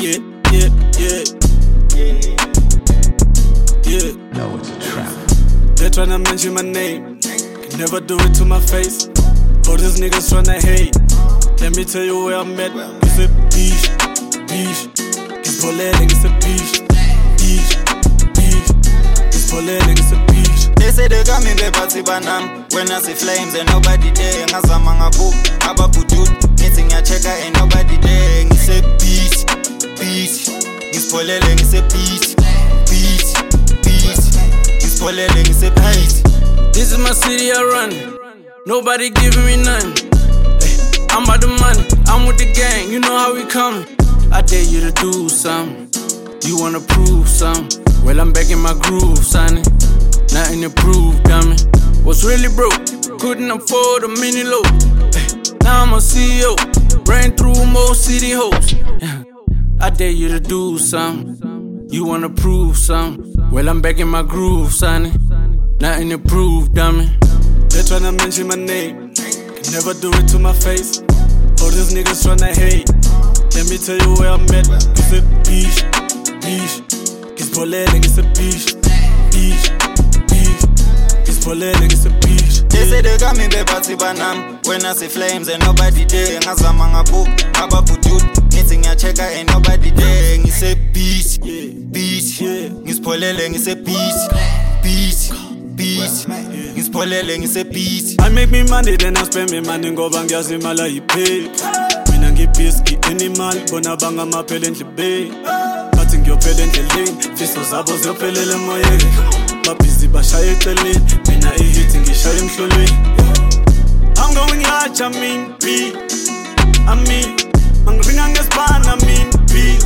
Yeah, yeah, yeah. Yeah. No, it's a trap. They're tryna mention my name, can never do it to my face. All these niggas tryna hate. Let me tell you where I'm at. It's a beach, beach. It's Polele, it's a beach, beach, beach. It's Polele, it's a beach. They say they got me bebathi banam. When I see flames and nobody there. Ngazama ngaku, ababudut. Ngithi ngiyachecka and nobody there. Ngise beach, beach. Ngisipolele ngise beach, beach, beach. Ngisipolele ngise beach. This is my city I run. Nobody giving me none. I'm about the money, I'm with the gang, you know how we coming. I dare you to do something. You wanna prove something? Well, I'm back in my groove, sonny. Nothing to prove, dummy. Was really broke, couldn't afford a mini load. Now I'm a CEO, ran through most city hoes. I dare you to do something. You wanna prove something? Well, I'm back in my groove, sonny. Nothing to prove, dummy. They're tryna mention my name, can never do it to my face. All these niggas tryna hate. Let me tell you where I'm at. It's a beach, beach. It's Polele, it's a beach, beach, beach. It's Polele, it's a beach. They say they got me bebathi banam. When I see flames and nobody there. Ngazama ngaku, ababudut. Ngithi ngiyachecka and nobody there. Ngise beach, beach. Ngisipolele ngise beach, beach, beach. Ngisipolele ngise beach. I make me money, then I spend me money. Ngoba ngiyazimala ipay. Mina ngibhizi animal, bona banga maphele endlebeni. Bathi ngiyophela endleleni, fiso zabo ziyophelela emoyeni. Babhizi bashaya eceleni, mina ihit ngishaya emhlolweni. I'm going large, I mean big. Angiringa ngesibani, I mean big.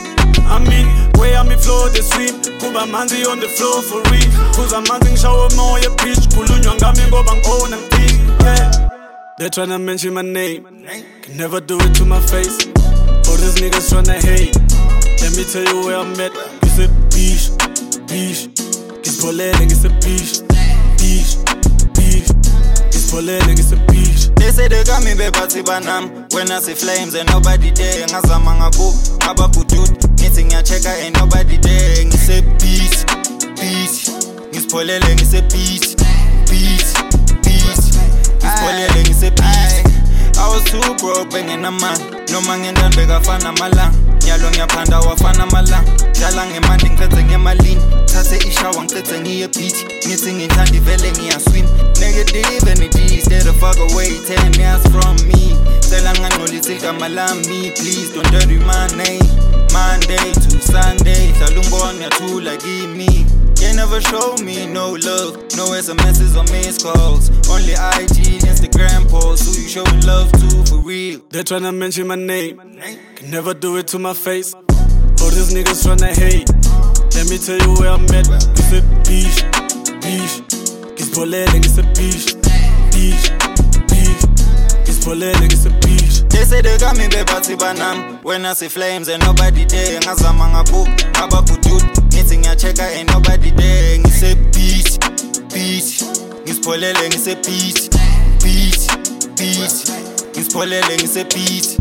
Way on me floor, the sweep. Kuba manzi on the floor for real. Kuza manzi ngishawa moya bitch. Khulunywa ngami ngoba ngikhona ngithini. Yeah. They're tryna mention my name, can never do it to my face. All these niggas tryna hate. Let me tell you where I'm at. It's a beach, beach. It's Polele, it's a beach, beach, beach. It's Polele, it's a beach. They say they got me bebathi banam. When I see flames and nobody there. Ngazama ngaku, ababudut. Ngithi ngiyachecka and nobody there. Ngise beach, beach. Ngisipolele ngise beach, beach, beach. Ngisipolele ngise beach. I was too broke banging a man. Noma ngendani bekafana malanga. Nyalo ngiyaphanda wafana malanga. Dlala ngemandi ngicethe ngemalini. Thathe ishawa ngicethe ngiye beach. Ngithi ngithanda ivele ngiyaswim. Negative energy, stay the fuck away. 10 years from me. Cela ngangcolisa igama lami. Please don't dirty my name. Monday to Sunday. Hlala ungibona uyathula kimi. You never show me no love. No SMS's or missed calls. Only IG, Instagram posts. Who you showing love to for real? They're tryna mention my name, can never do it to my face. All these niggas tryna hate. Let me tell you where I'm at. It's a beach, beach. It's Polele, it's a beach, beach, beach. It's Polele, it's a beach. They say they got me bebathi banam. When I see flames and nobody there. Ngazama ngaku, ababudut. Ngithi ngiyachecka and nobody there. Ngise beach, beach. Ngisipolele ngise beach, beach, beach. Ngisipolele ngise beach.